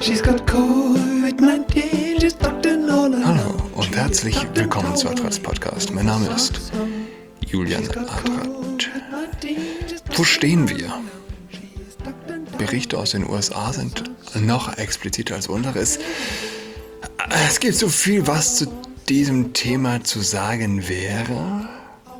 She's got COVID-19, she's tucked in all alone. Hallo und herzlich willkommen zu Adrats Podcast. Mein Name ist Julian Adrat. Wo stehen wir? Berichte aus den USA sind noch expliziter als unsere. Es gibt so viel, was zu diesem Thema zu sagen wäre.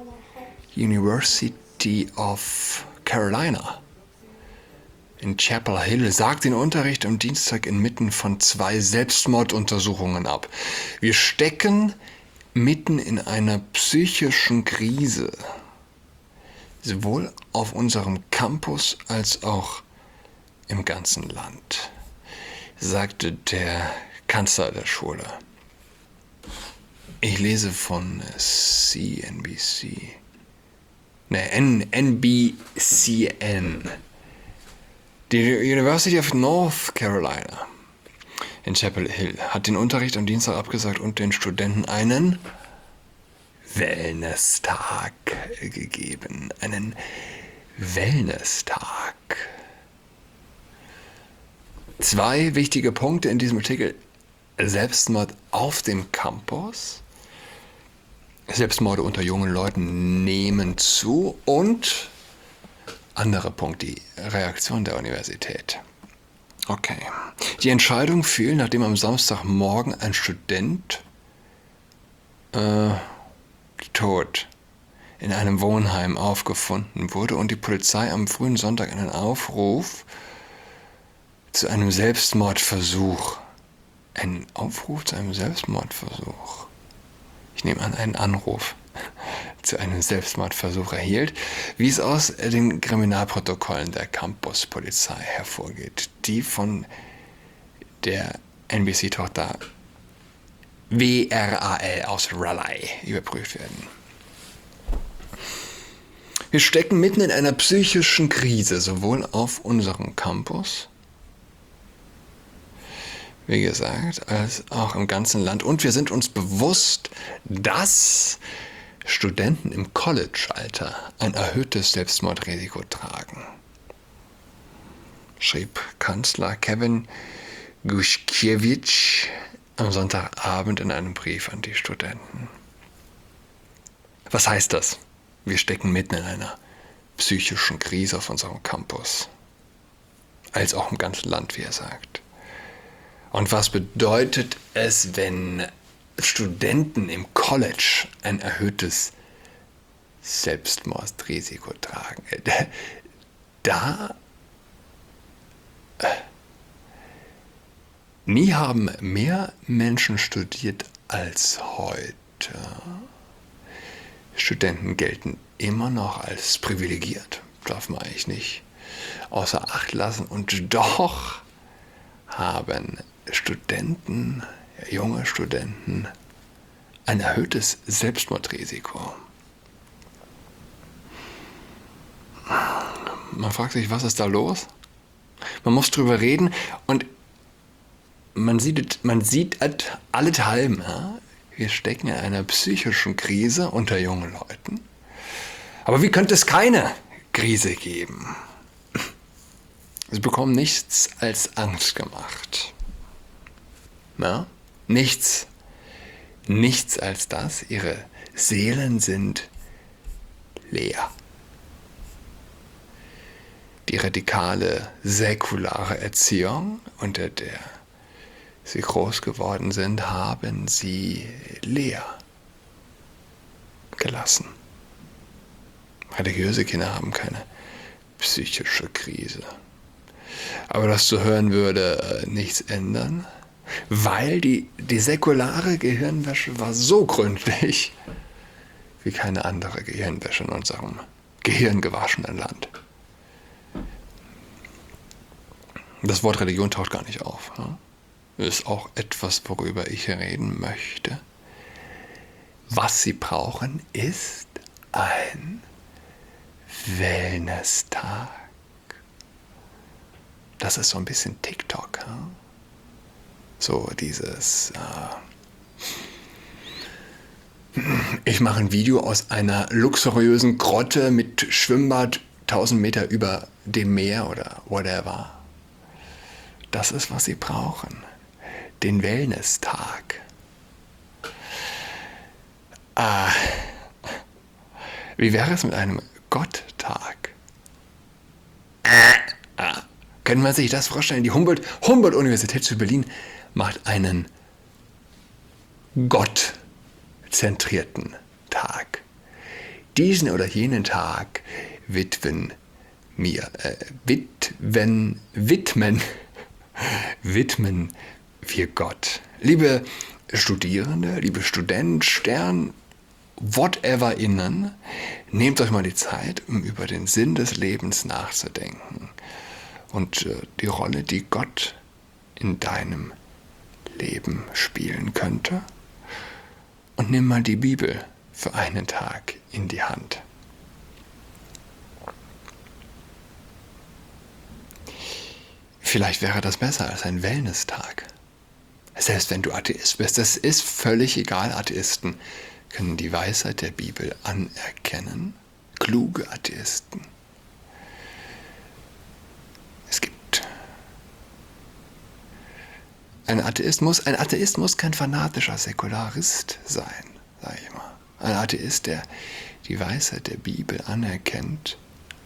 University of Carolina in Chapel Hill sagt den Unterricht am Dienstag inmitten von 2 Selbstmorduntersuchungen ab. Wir stecken mitten in einer psychischen Krise, sowohl auf unserem Campus als auch im ganzen Land, sagte der Kanzler der Schule. Ich lese von NBCN. Die University of North Carolina in Chapel Hill hat den Unterricht am Dienstag abgesagt und den Studenten einen Wellness-Tag gegeben. Einen Wellness-Tag. 2 wichtige Punkte in diesem Artikel: Selbstmord auf dem Campus. Selbstmorde unter jungen Leuten nehmen zu und anderer Punkt, die Reaktion der Universität. Okay. Die Entscheidung fiel, nachdem am Samstagmorgen ein Student tot in einem Wohnheim aufgefunden wurde und die Polizei am frühen Sonntag einen Aufruf zu einem Selbstmordversuch. Einen Aufruf zu einem Selbstmordversuch. Ich nehme an, einen Anruf zu einem Selbstmordversuch erhielt, wie es aus den Kriminalprotokollen der Campuspolizei hervorgeht, die von der NBC-Tochter WRAL aus Raleigh überprüft werden. Wir stecken mitten in einer psychischen Krise, sowohl auf unserem Campus, wie gesagt, als auch im ganzen Land. Und wir sind uns bewusst, dass Studenten im College-Alter ein erhöhtes Selbstmordrisiko tragen, schrieb Kanzler Kevin Guszkiewicz am Sonntagabend in einem Brief an die Studenten. Was heißt das? Wir stecken mitten in einer psychischen Krise auf unserem Campus, als auch im ganzen Land, wie er sagt. Und was bedeutet es, wenn Studenten im College ein erhöhtes Selbstmordrisiko tragen? Nie haben mehr Menschen studiert als heute. Studenten gelten immer noch als privilegiert, darf man eigentlich nicht außer Acht lassen. Und doch haben Studenten, junge Studenten, ein erhöhtes Selbstmordrisiko. Man fragt sich, was ist da los? Man muss drüber reden und man sieht allenthalben, ja? Wir stecken in einer psychischen Krise unter jungen Leuten. Aber wie könnte es keine Krise geben? Sie bekommen nichts als Angst gemacht. Ja? Nichts als das. Ihre Seelen sind leer. Die radikale, säkulare Erziehung, unter der sie groß geworden sind, haben sie leer gelassen. Religiöse Kinder haben keine psychische Krise. Aber das zu hören würde nichts ändern, weil die säkulare Gehirnwäsche war so gründlich wie keine andere Gehirnwäsche in unserem gehirngewaschenen Land. Das Wort Religion taucht gar nicht auf. Ne? Ist auch etwas, worüber ich reden möchte. Was sie brauchen, ist ein Wellness-Tag. Das ist so ein bisschen TikTok. Ja? So dieses, ich mache ein Video aus einer luxuriösen Grotte mit Schwimmbad 1000 Meter über dem Meer oder whatever. Das ist, was sie brauchen. Den Wellness-Tag. Wie wäre es mit einem Gott-Tag? Können wir sich das vorstellen? Die Humboldt-Universität zu Berlin macht einen gottzentrierten Tag. Diesen oder jenen Tag widmen wir Gott. Liebe Studierende, liebe Student, Stern, whatever innen, nehmt euch mal die Zeit, um über den Sinn des Lebens nachzudenken und die Rolle, die Gott in deinem Leben spielen könnte. Und nimm mal die Bibel für einen Tag in die Hand. Vielleicht wäre das besser als ein Wellness-Tag. Selbst wenn du Atheist bist, das ist völlig egal. Atheisten können die Weisheit der Bibel anerkennen. Kluge Atheisten. Es gibt ein Atheist muss kein fanatischer Säkularist sein, sage ich mal. Ein Atheist, der die Weisheit der Bibel anerkennt.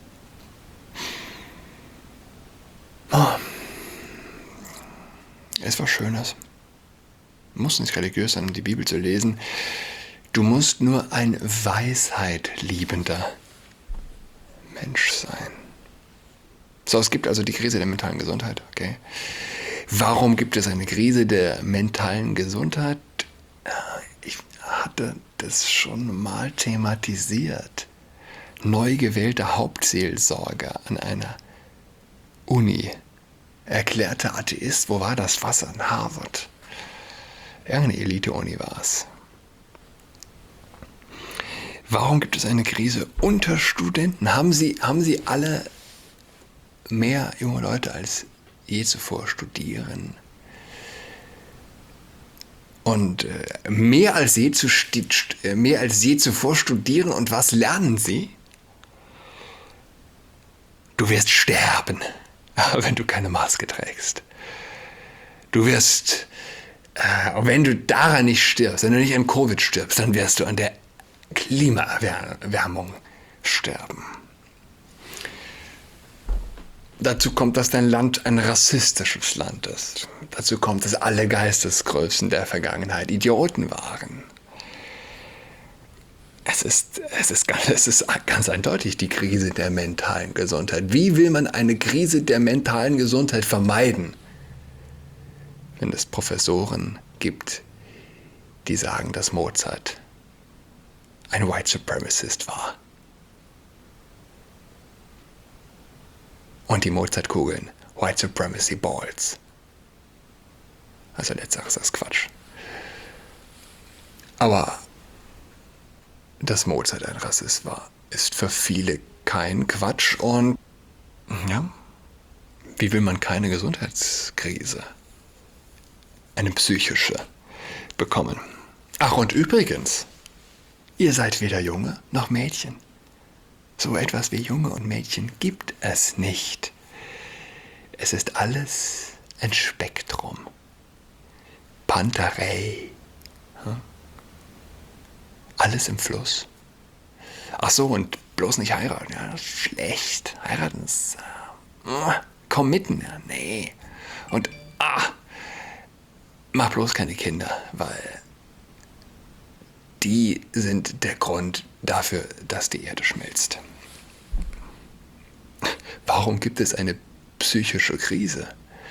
Ist was Schönes. Du musst nicht religiös sein, um die Bibel zu lesen. Du musst nur ein weisheitliebender Mensch sein. So, es gibt also die Krise der mentalen Gesundheit, okay? Warum gibt es eine Krise der mentalen Gesundheit? Ich hatte das schon mal thematisiert. Neu gewählter Hauptseelsorger an einer Uni. Erklärter Atheist, wo war das? Was an Harvard? Irgendeine Elite-Uni war es. Warum gibt es eine Krise unter Studenten? Haben sie alle mehr junge Leute als je zuvor studieren? Und mehr als je zuvor studieren, und was lernen sie? Du wirst sterben, wenn du keine Maske trägst. Du wirst, wenn du daran nicht stirbst, wenn du nicht an Covid stirbst, dann wirst du an der Klimaerwärmung sterben. Dazu kommt, dass dein Land ein rassistisches Land ist. Dazu kommt, dass alle Geistesgrößen der Vergangenheit Idioten waren. Es ist ganz eindeutig die Krise der mentalen Gesundheit. Wie will man eine Krise der mentalen Gesundheit vermeiden, wenn es Professoren gibt, die sagen, dass Mozart ein White Supremacist war? Und die Mozart-Kugeln, White Supremacy Balls. Also letzteres ist das Quatsch. Aber dass Mozart ein Rassist war, ist für viele kein Quatsch. Und ja, wie will man keine Gesundheitskrise, eine psychische, bekommen? Ach, und übrigens, ihr seid weder Junge noch Mädchen. So etwas wie Junge und Mädchen gibt es nicht. Es ist alles ein Spektrum. Pantarei. Alles im Fluss. Ach so, und bloß nicht heiraten. Ja, das ist schlecht. Heiraten ist... komm mitten. Ja, nee. Und mach bloß keine Kinder, weil die sind der Grund dafür, dass die Erde schmilzt. Warum gibt es eine psychische Krise?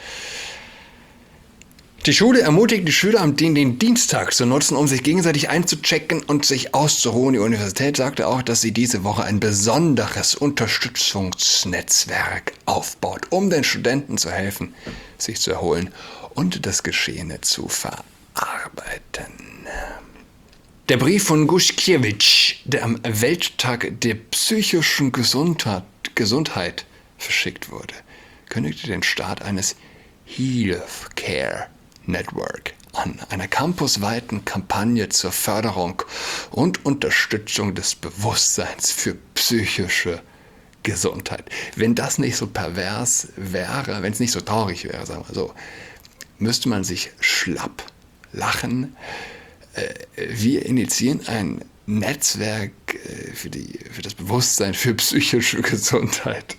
Die Schule ermutigt die Schüler, den Dienstag zu nutzen, um sich gegenseitig einzuchecken und sich auszuruhen. Die Universität sagte auch, dass sie diese Woche ein besonderes Unterstützungsnetzwerk aufbaut, um den Studenten zu helfen, sich zu erholen und das Geschehene zu verarbeiten. Der Brief von Guschkiewicz, der am Welttag der psychischen Gesundheit verschickt wurde, kündigte den Start eines Healthcare Network an, einer campusweiten Kampagne zur Förderung und Unterstützung des Bewusstseins für psychische Gesundheit. Wenn das nicht so pervers wäre, wenn es nicht so traurig wäre, sagen wir so, müsste man sich schlapp lachen. Wir initiieren ein Netzwerk für das Bewusstsein für psychische Gesundheit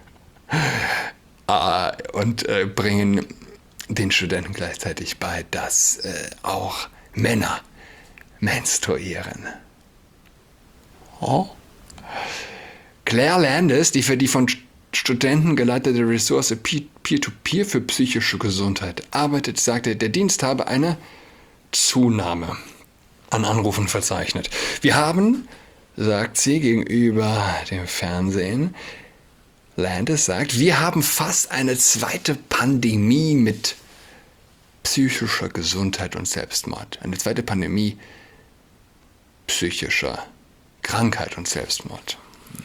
und bringen den Studenten gleichzeitig bei, dass auch Männer menstruieren. Oh. Claire Landis, die für die von Studenten geleitete Ressource Peer-to-Peer für psychische Gesundheit arbeitet, sagte, der Dienst habe eine Zunahme an Anrufen verzeichnet. Wir haben, sagt sie gegenüber dem Fernsehen, Landis sagt, wir haben fast eine zweite Pandemie mit psychischer Gesundheit und Selbstmord. Eine zweite Pandemie psychischer Krankheit und Selbstmord.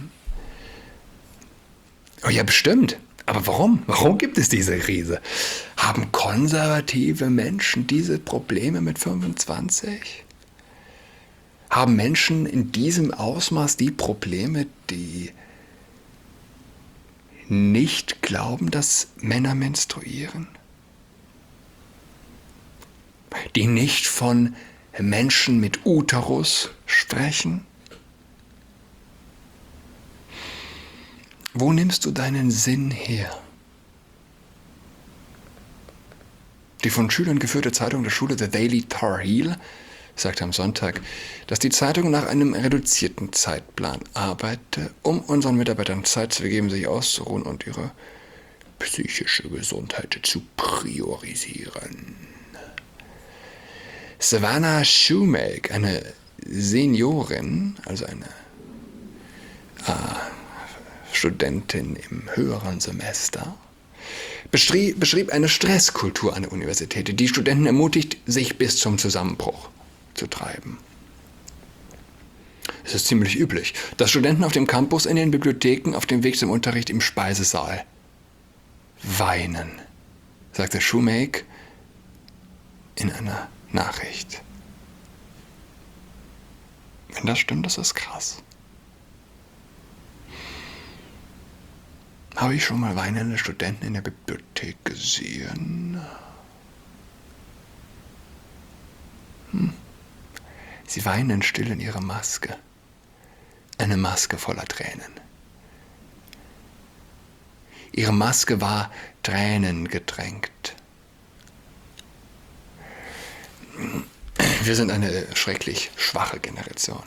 Oh ja, bestimmt. Aber warum? Warum gibt es diese Krise? Haben konservative Menschen diese Probleme mit 25? Haben Menschen in diesem Ausmaß die Probleme, die nicht glauben, dass Männer menstruieren? Die nicht von Menschen mit Uterus sprechen? Wo nimmst du deinen Sinn her? Die von Schülern geführte Zeitung der Schule The Daily Tar Heel sagte am Sonntag, dass die Zeitung nach einem reduzierten Zeitplan arbeite, um unseren Mitarbeitern Zeit zu geben, sich auszuruhen und ihre psychische Gesundheit zu priorisieren. Savannah Shoemake, eine Seniorin, also eine Studentin im höheren Semester, beschrieb eine Stresskultur an der Universität, die Studenten ermutigt, sich bis zum Zusammenbruch zu treiben. Es ist ziemlich üblich, dass Studenten auf dem Campus, in den Bibliotheken, auf dem Weg zum Unterricht, im Speisesaal weinen, sagte Shoemake in einer Nachricht. Wenn das stimmt, das ist krass. Habe ich schon mal weinende Studenten in der Bibliothek gesehen? Sie weinen still in ihre Maske. Eine Maske voller Tränen. Ihre Maske war tränengetränkt. Wir sind eine schrecklich schwache Generation.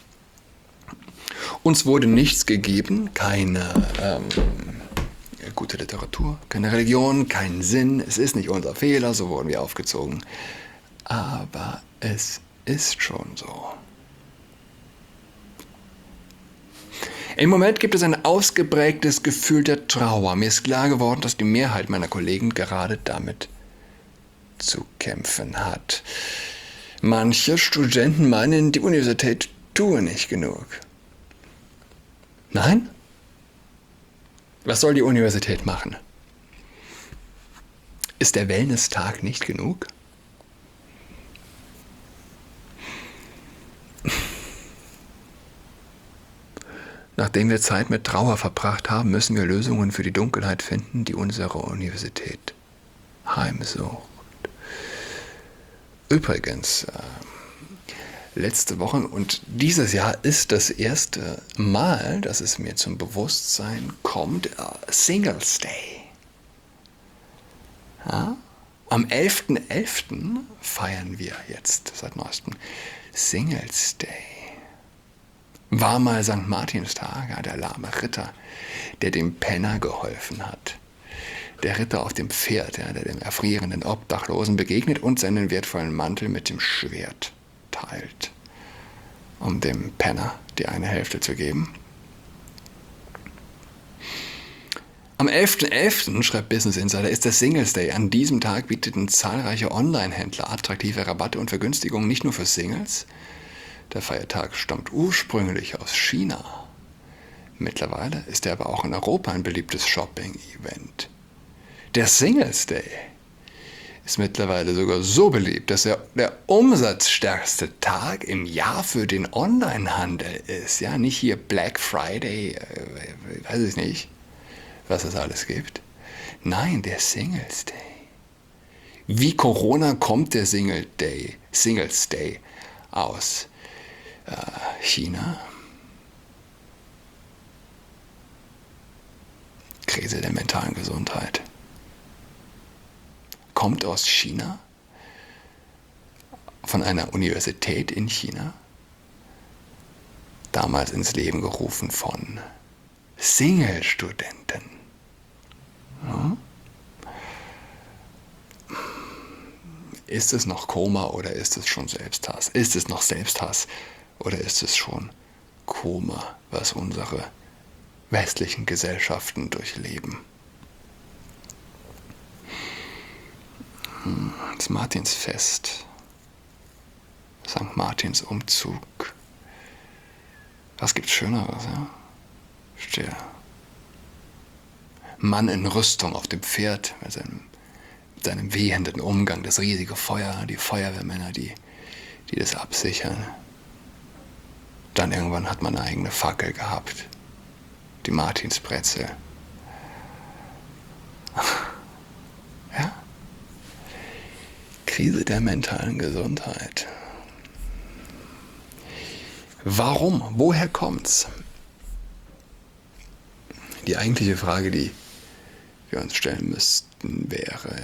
Uns wurde nichts gegeben, keine gute Literatur, keine Religion, keinen Sinn. Es ist nicht unser Fehler, so wurden wir aufgezogen. Aber es ist schon so. Im Moment gibt es ein ausgeprägtes Gefühl der Trauer. Mir ist klar geworden, dass die Mehrheit meiner Kollegen gerade damit zu kämpfen hat. Manche Studenten meinen, die Universität tue nicht genug. Nein? Was soll die Universität machen? Ist der Wellness-Tag nicht genug? Nachdem wir Zeit mit Trauer verbracht haben, müssen wir Lösungen für die Dunkelheit finden, die unsere Universität heimsucht. Übrigens, letzte Woche und dieses Jahr ist das erste Mal, dass es mir zum Bewusstsein kommt, Singles Day. Ja? Am 11.11. feiern wir jetzt seit neuestem Singles Day. War mal St. Martinstag, ja, der lahme Ritter, der dem Penner geholfen hat. Der Ritter auf dem Pferd, ja, der dem erfrierenden Obdachlosen begegnet und seinen wertvollen Mantel mit dem Schwert teilt, um dem Penner die eine Hälfte zu geben. Am 11.11., schreibt Business Insider, ist der Singles Day. An diesem Tag bieteten zahlreiche Online-Händler attraktive Rabatte und Vergünstigungen nicht nur für Singles. Der Feiertag stammt ursprünglich aus China. Mittlerweile ist er aber auch in Europa ein beliebtes Shopping-Event. Der Singles Day ist mittlerweile sogar so beliebt, dass er der umsatzstärkste Tag im Jahr für den Onlinehandel ist. Ja, nicht hier Black Friday, weiß ich nicht, was es alles gibt. Nein, der Singles Day. Wie Corona kommt der Singles Day aus China? Krise der mentalen Gesundheit. Kommt aus China, von einer Universität in China, damals ins Leben gerufen von Single-Studenten. Ja. Ist es noch Koma oder ist es schon Selbsthass? Ist es noch Selbsthass oder ist es schon Koma, was unsere westlichen Gesellschaften durchleben? Das Martinsfest, St. Martins Umzug. Was gibt's Schöneres, ja? Der Mann in Rüstung auf dem Pferd mit seinem wehenden Umgang, das riesige Feuer, die Feuerwehrmänner, die das absichern. Dann irgendwann hat man eine eigene Fackel gehabt. Die Martinsbrezel. Ja? Krise der mentalen Gesundheit. Warum? Woher kommt's? Die eigentliche Frage, die wir uns stellen müssten, wäre,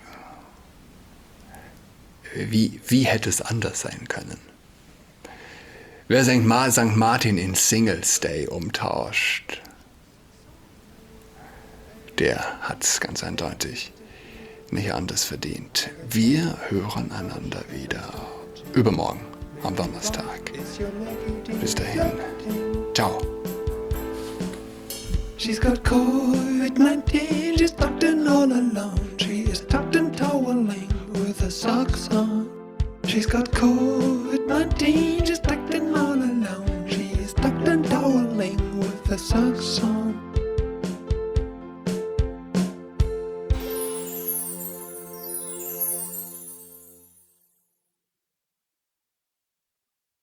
wie hätte es anders sein können? Wer St. Martin in Singles Day umtauscht, der hat es ganz eindeutig nicht anders verdient. Wir hören einander wieder übermorgen am Donnerstag. Bis dahin. Ciao. She's got COVID-19, she's tucked in all alone. She is tucked in toweling with her socks on. She's got COVID-19, she's tucked in all alone. She is tucked in toweling with her socks on.